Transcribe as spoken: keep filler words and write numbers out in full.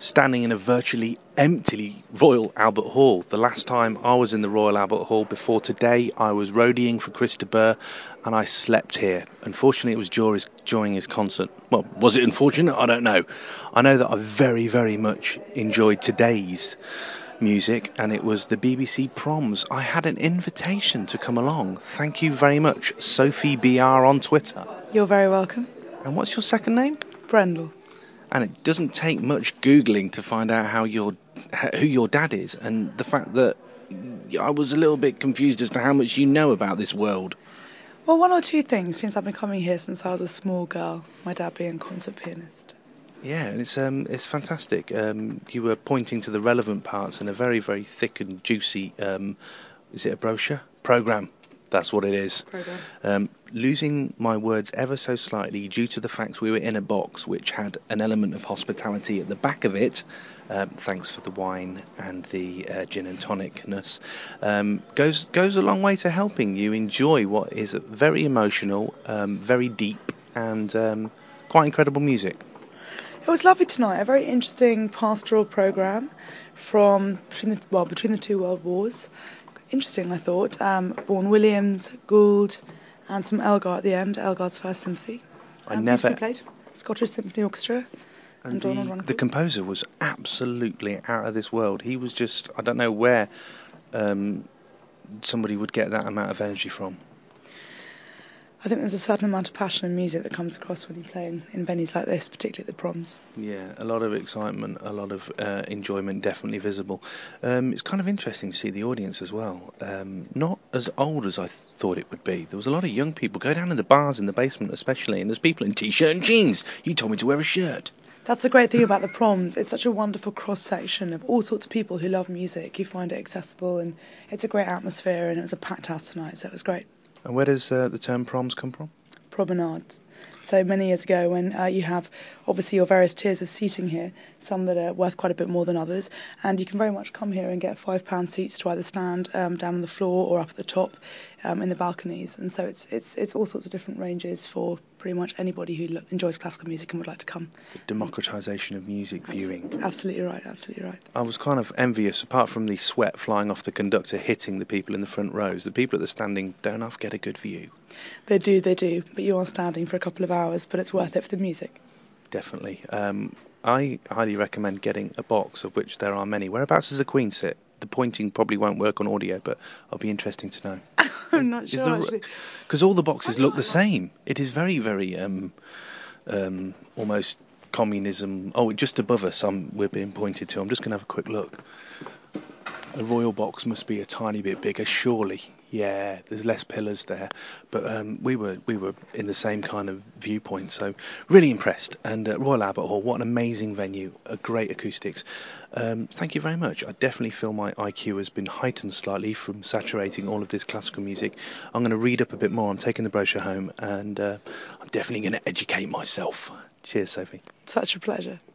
standing in a virtually empty Royal Albert Hall. The last time I was in the Royal Albert Hall before today, I was roadieing for Chris de Burgh, and I slept here. Unfortunately, it was during, during his concert. Well, was it unfortunate? I don't know. I know that I very, very much enjoyed today's music, and it was the B B C Proms. I had an invitation to come along. Thank you very much, Sophie B R on Twitter. You're very welcome. And what's your second name? Brendel. And it doesn't take much Googling to find out how your who your dad is, and the fact that I was a little bit confused as to how much you know about this world. Well, one or two things since I've been coming here since I was a small girl, my dad being a concert pianist. Yeah, and it's um it's fantastic. Um, you were pointing to the relevant parts in a very, very thick and juicy, um, is it a brochure? Programme. That's what it is. Programme. Um, losing my words ever so slightly due to the fact we were in a box which had an element of hospitality at the back of it, um, thanks for the wine and the uh, gin and tonicness, um, goes goes a long way to helping you enjoy what is very emotional, um, very deep, and um, quite incredible music. It was lovely tonight. A very interesting pastoral programme from between the well between the two world wars. Interesting, I thought. Um, Vaughan Williams, Gould, and some Elgar at the end. Elgar's First Symphony. I um, never played. Scottish Symphony Orchestra. And, and the, Donald Runcorn. the composer was absolutely out of this world. He was just, I don't know where um, somebody would get that amount of energy from. I think there's a certain amount of passion and music that comes across when you play in, in venues like this, particularly at the Proms. Yeah, a lot of excitement, a lot of uh, enjoyment definitely visible. Um, it's kind of interesting to see the audience as well. Um, not as old as I th- thought it would be. There was a lot of young people. Go down in the bars in the basement especially, and there's people in T-shirt and jeans. You told me to wear a shirt. That's the great thing about the Proms. It's such a wonderful cross-section of all sorts of people who love music. You find it accessible, and it's a great atmosphere, and it was a packed house tonight, so it was great. And where does uh, the term proms come from? Promenades. So many years ago when uh, you have obviously your various tiers of seating here, some that are worth quite a bit more than others, and you can very much come here and get five pound seats to either stand um, down on the floor or up at the top um, in the balconies. And so it's it's it's all sorts of different ranges for pretty much anybody who lo- enjoys classical music and would like to come. The democratisation of music viewing. Absolutely right, absolutely right. I was kind of envious, apart from the sweat flying off the conductor hitting the people in the front rows, the people at the standing don't half get a good view. They do, they do, but you are standing for a couple of hours, but it's worth it for the music. Definitely. Um, I highly recommend getting a box, of which there are many. Whereabouts does the Queen sit? The pointing probably won't work on audio, but it'll be interesting to know. I'm not sure, there, actually. Because all the boxes look the same. It is very, very um, um, almost communism. Oh, just above us, I'm, we're being pointed to. I'm just going to have a quick look. A royal box must be a tiny bit bigger, surely. Yeah, there's less pillars there, but um, we were we were in the same kind of viewpoint, so really impressed. And uh, Royal Albert Hall, what an amazing venue, a great acoustics. Um, thank you very much. I definitely feel my I Q has been heightened slightly from saturating all of this classical music. I'm going to read up a bit more. I'm taking the brochure home, and uh, I'm definitely going to educate myself. Cheers, Sophie. Such a pleasure.